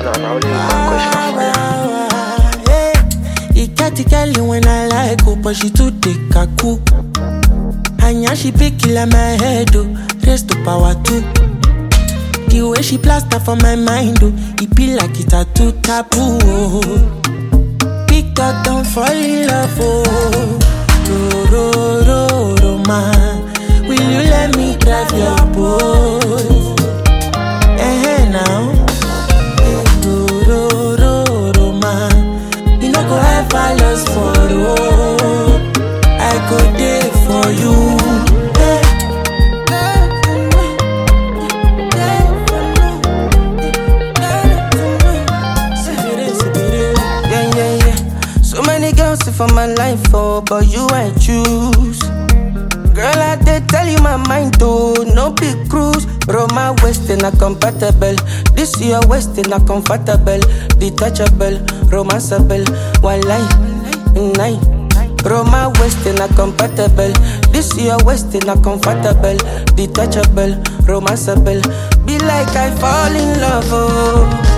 No, no, only one question for you. He got the girl when I like her, but she too thick a cook. And yeah, she pick it like my head, oh. Raise to power too. The way she plaster for my mind, oh. It be like it a too taboo, oh. Big dog don't fall in love, oh. Man. Will you let me drive your boat? Now. Man. You no go ever lost for road. I go there for you. So many girls for my life, oh, but you I choose. Girl, I did tell you my mind, though. No big cruise. Bro, my waist is not compatible. This your waist is not comfortable. Detachable, romanceable. One line, night. Bro, my waist is not compatible. This your waist is not comfortable. Detachable, romanceable. Be like I fall in love, oh.